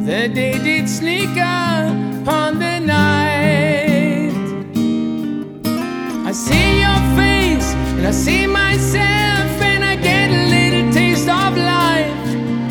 The day did sneak up on the night. I see your face and I see myself, and I get a little taste of life.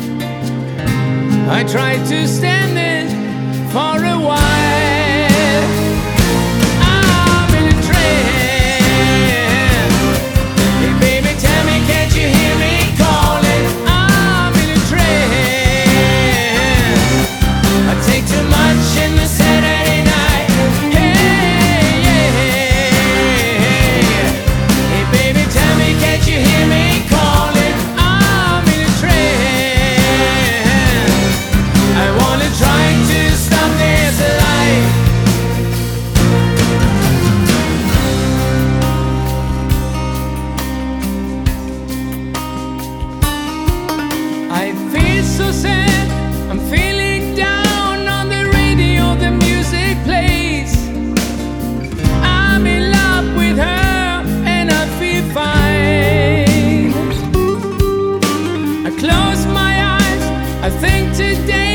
I try to stand it for a while. I'm in a trance. Hey baby, tell me, can't you hear me calling? I'm in a trance. I take too much in the Saturday night. Hey, yeah. Hey baby, tell me, can't you hear me calling? I'm in a trance. I wanna try to stop this life. I feel so sad, I'm feeling down. On the radio the music plays. I'm in love with her and I feel fine. I close my eyes, I think today